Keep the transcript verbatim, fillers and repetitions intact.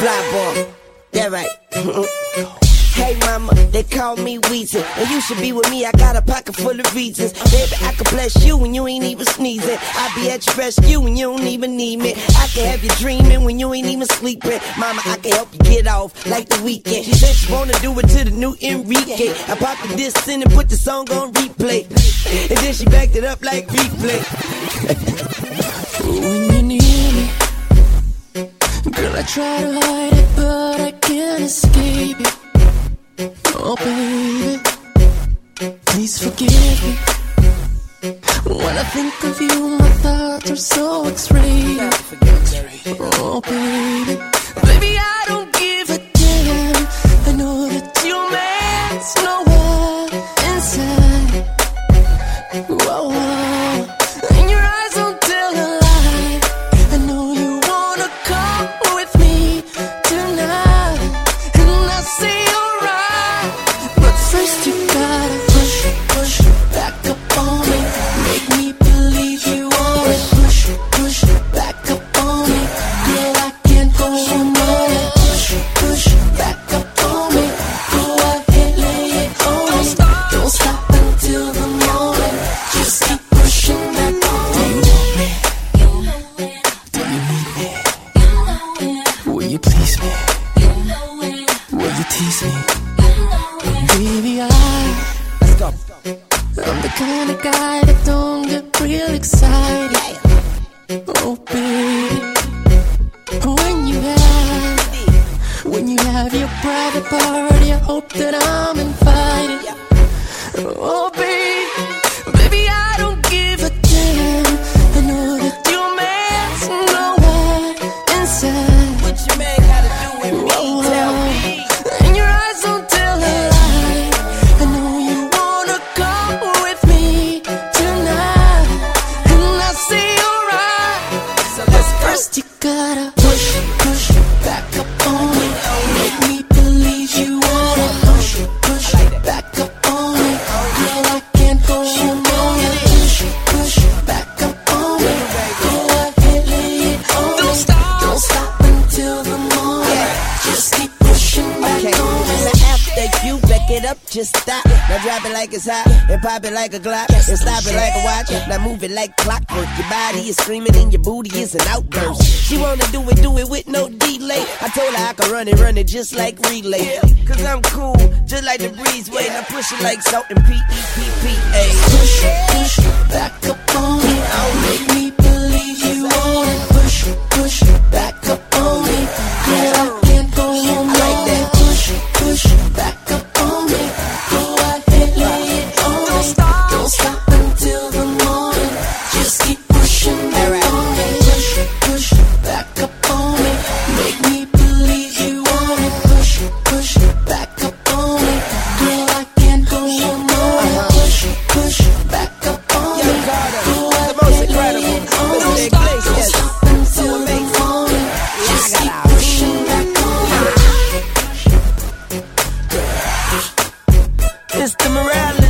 fly ball. That right. Hey mama, they call me Weezy, and you should be with me, I got a pocket full of reasons. Baby, I can bless you when you ain't even sneezing. I'll be at your rescue when you don't even need me. I can have you dreaming when you ain't even sleeping. Mama, I can help you get off like the weekend. She said she wanna do it to the new Enrique. I popped the disc in and put the song on replay, and then she backed it up like replay. When you need me, girl, I try to hide it, but I can't escape it. Oh baby, please forgive me. When I think of you, my thoughts are so X-rated. Oh baby, baby, I don't give a damn. I know that your man's nowhere inside. Whoa, whoa. And your eyes don't tell a lie. I know you wanna come with me tonight, and I say first you gotta push, push, back up on me. Make me believe you want it. Push, push, back up on me. Girl, I can't go home on it. Push, push, back up on me. Go ahead, lay it on me. Don't stop, don't stop until the morning. Just keep pushing back on me. Do you want me? Do you need me? Will you please me? Will you tease me? Baby, I, let's go. I'm the kind of guy that don't get real excited. Oh baby, when you have, when you have your private party, I hope that I'm invited. Oh baby, baby, I don't give a damn. I know that your man's nowhere inside. What your man gotta do with me? Tell me. And your eyes don't tell a lie. I know you wanna come with me tonight, and I say alright. So let's first you gotta push, push, back up on me. Make me believe you wanna push, push, back up on me. Girl, I can't go home on it. Push, push, back up on me. Go ahead, lay it on me. Don't stop, don't stop until the morning. Just keep pushing back on me. You back it up, just stop. Now drop it like it's hot, and pop it like a Glock, and stop it like a watch. Now move it like clockwork. Your body is screaming and your booty is an outburst. She wanna do it, do it with no delay. I told her I could run it, run it just like relay. Cause I'm cool, just like the breezeway. Now push it like salt and P E P P A. Push, push, back up on me. Make me believe you want it. Push, push, back up on me. Girl, I can't go home like that. Push, push, back up on me. Go ahead, lay it on me. Don't stop, don't stop until the morning. Just keep pushing back on me. Push, push, back up on me. Make me believe you want it. Push, push, back up on me. Girl, I can't go home on it. Push, push, back up on me. Go ahead, lay it on me. Don't stop, don't stop until the morning. Just keep pushing back on me. Mister Morales.